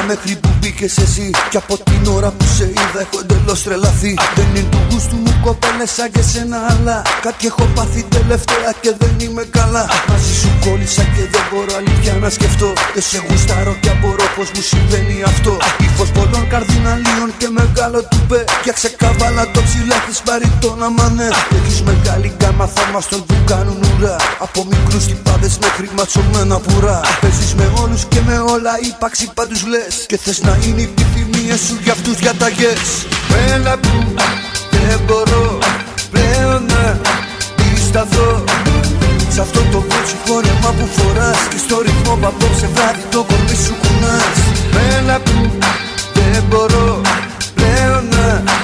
μέχρι που μπήκες εσύ. Κι από την ώρα που σε είδα έχω εντελώς τρελαθεί. Δεν είναι του γούστου μου κοπέλες σαν και σένα, αλλά κάτι έχω πάθει τελευταία και δεν είμαι καλά. Μαζί σου κόλλησα και δεν μπορώ αλήθεια να σκεφτώ. Δεν σε γουστάρω και απορώ πως μου συμβαίνει αυτό. Ήχος πολλών καρδιναλίων και μεγάλο τουπέ. Φτιάξε καβάλα το ψηλά της βαρυτόνα μανέ. Έχεις μεγάλη γκάμα θαυμαστών που κάνουν ουρά. Από μικρούς τυπάδες μέχρι ματσωμένα πουρά. Παίζεις με όλους και με όλα, ύπαρξη πάντους λες. Και θες να είναι οι επιθυμίες σου για αυτούς διαταγές. Έλα που δεν μπορώ πλέον να σταθώ σ' αυτό το κότσι φόρεμα που φοράς. Και στο ρυθμό που απόψε βράδυ το κορμί σου κουνάς. Έλα που δεν μπορώ πλέον να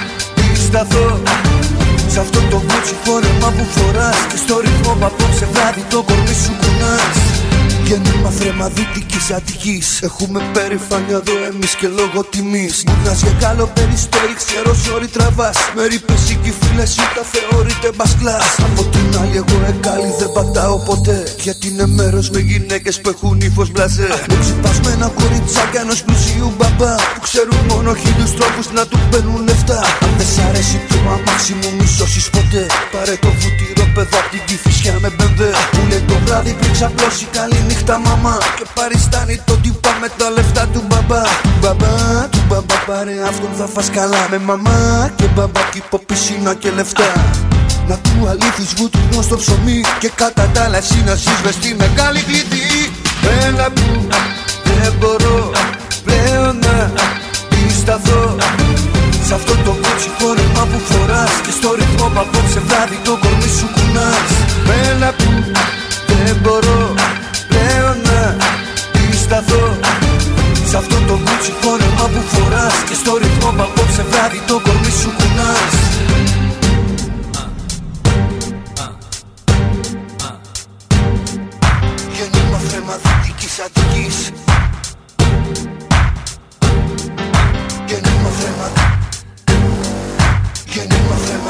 σταθώ σ' αυτό το κότσι φόρεμα που φοράς. Και στο ρυθμό που απόψε βράδυ το κορμί σου κουνάς. Γέννημα θρέμα Δυτικής Αττικής. Έχουμε περηφάνεια εδώ εμείς και λόγω τιμής. Μουνάς για καλό περιστέρι, ξέρω σόρι τραβάς. Με ρήπες οι φίλες σου τα θεωρείτε μπασκλάς. Από την άλλη εγώ εκάλι δεν πατάω ποτέ. Γιατί είναι μέρος με γυναίκες που έχουν ύφος μπλαζέ. Με ξυπασμένα κοριτσάκια ενός πλουσίου μπαμπά που ξέρουν μόνο χίλιους τρόπους να του παίρνουν λεφτά. Αν δεν σ' αρέσει το αμάξι μου μη σώσεις ποτέ. Πάρε το βουτυρό παιδά απ' την Κηφισιά με μπεμπέ. Που λέει το βράδυ πριν ξαπλώσει καλή νύχτα μαμά. Και παριστάνει το τύπα με τα λεφτά του μπαμπά. Του μπαμπά πάρε αυτόν θα φας καλά. Με μαμά και μπαμπά κήπο πισίνα και λεφτά. Να του αλήθεις βούτυνο στο ψωμί. Και κατά τα άλλα εσύ να σύσβες τη μεγάλη κλειδί. Έλα που δεν μπορώ πλέον να σταθώ σ' αυτό το κότσι φόρεμα που φοράς. Και στο ρυθμό που απόψε βράδυ το κορμί σου κουνάς. Έλα που δεν μπορώ πλέον να σταθώ σ' αυτό το κότσι φόρεμα που φοράς. Και στο ρυθμό που απόψε βράδυ το κορμί σου κουνάς. Γέννημα θρέμα Δυτικής Αττικής. Γέννημα θρέμα. Γέννημα θρέμα.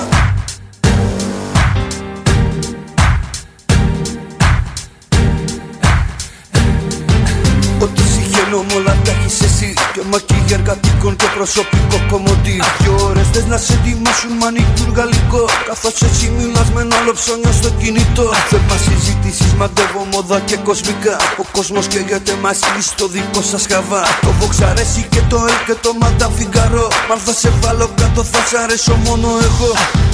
Ό,τι συγχαίνω μ' όλα τα έχεις εσύ. Και μακίγια εργατικών και προσωπικό κομμωτή. 2 ώρες θες να σε ετοιμάσουν μανικούρ γαλλικό. Καθώς έτσι μιλάς με ένα άλλο ψώνιο στο κινητό. Θέμα συζητήσεις, μαντεύω μόδα και κοσμικά. Ο κόσμος καίγεται μαζί στο δικό σας χαβά. Το Vox αρέσει και το El και το Madame Figaro. Μ' αν θα σε βάλω κάτω θα σ' αρέσω μόνο εγώ.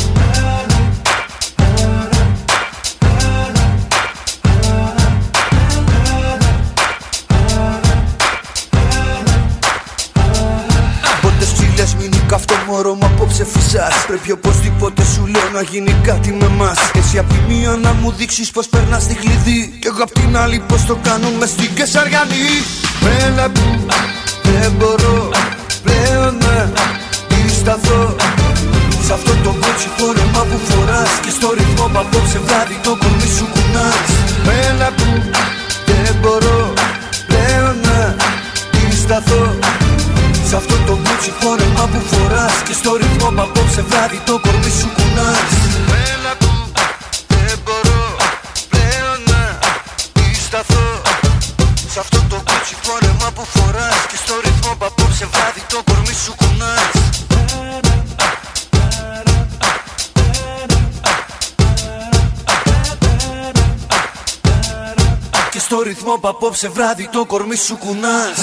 Αυτό μωρό μου απόψε φυσάς. Πρέπει οπωσδήποτε σου λέω να γίνει κάτι με μας. Εσύ απ' τη μία να μου δείξεις πως περνάς τη κλειδί. Κι εγώ απ' την άλλη πως το κάνουμε στην Κεσαριανή. Έλα που δεν μπορώ πλέον να σταθώ σ' αυτό το κότσι φόρεμα που φοράς. Και στο ρυθμό που απόψε βράδυ το κορμί σου κουνάς. Έλα που δεν μπορώ πλέον να σταθώ σ' αυτό το κότσι φόρεμα που φοράς. Και στο ρυθμό που απόψε βράδυ το κορμί σου κουνάς. Έλα που δεν μπορώ πλέον να σταθώ σ' αυτό το κότσι φόρεμα που φοράς. Και στο ρυθμό που απόψε βράδυ το κορμί σου κουνάς. Και στο ρυθμό που απόψε βράδυ το κορμί σου κουνάς.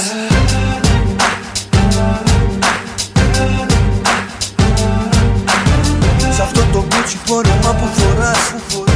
Σ' αυτό το κότσι φόρεμα που φοράς.